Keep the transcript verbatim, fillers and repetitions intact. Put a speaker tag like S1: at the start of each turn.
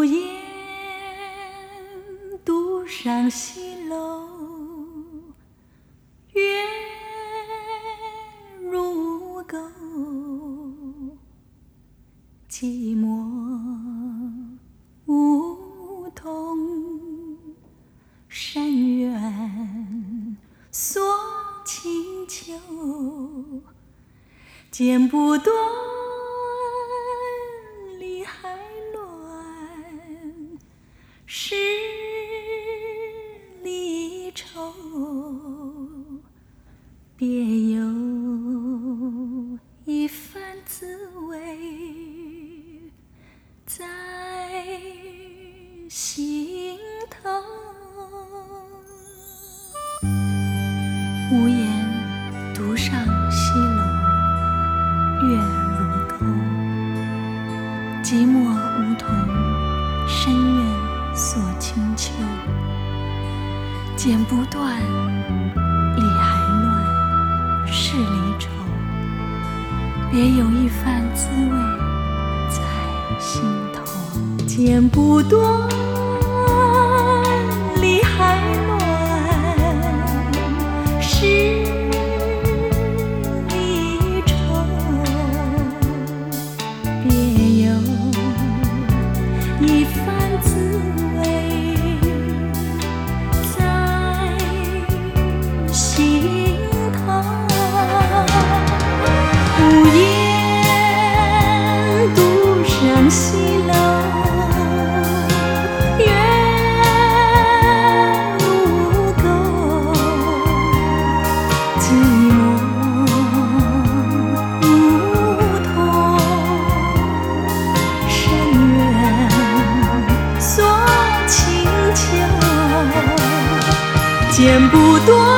S1: 言独上西楼，月如钩，寂寞梧桐山远锁清秋，剪不断理还乱，十里愁，别有一番滋味在心头。无言独上西楼，月如钩，寂寞梧桐深院锁清秋，剪不断理还乱，是离愁，别有一番滋味在心头。剪不断理还乱，是离愁，别有一番滋味在心头。无言独上西楼，月如钩，寂寞梧桐深院锁清秋，剪不断